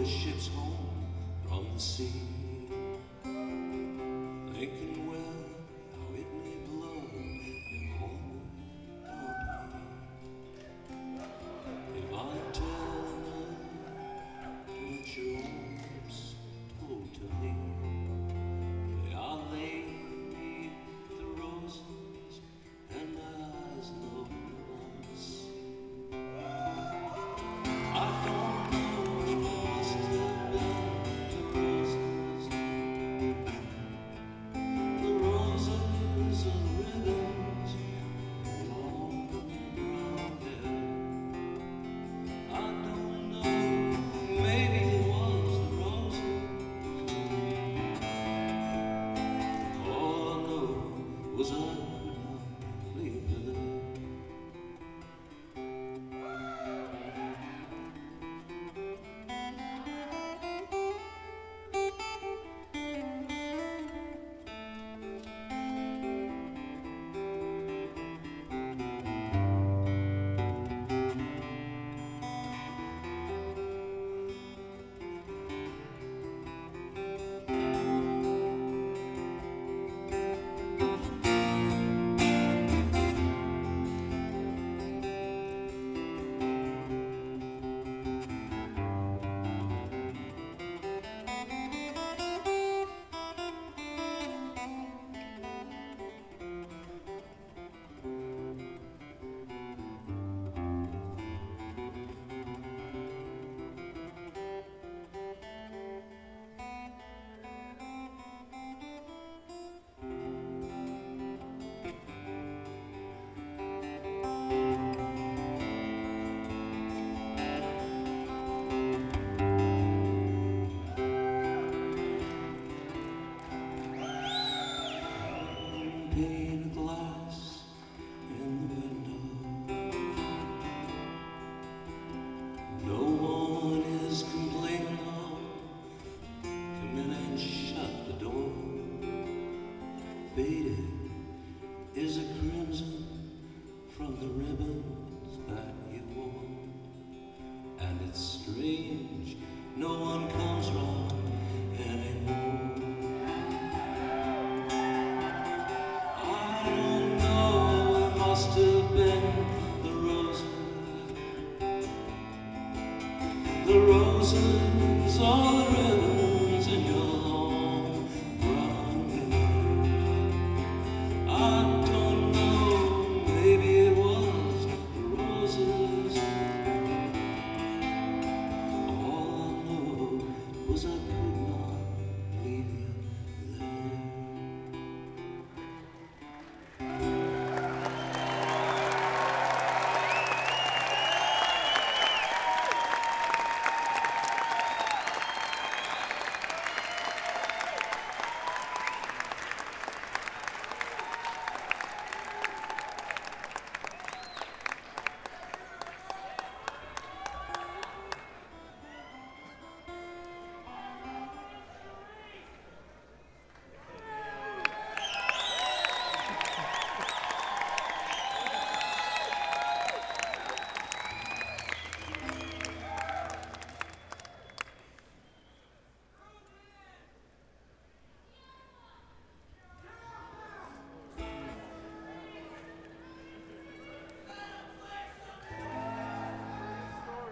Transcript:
ships home from the sea, thinking well how it may blow in homeward company. If I tell another what your lips told to me, they are laid beneath the roses and my eyes no longer see. I don't know what's still down to roses, the roses and ribbons and long brown hair. I don't know, maybe it was the roses. All I know was I could not leave her there. Pane of glass in the window, no one is complaining of. Come in and shut the door. Faded is a crimson from the ribbons that you wore, and it's strange no one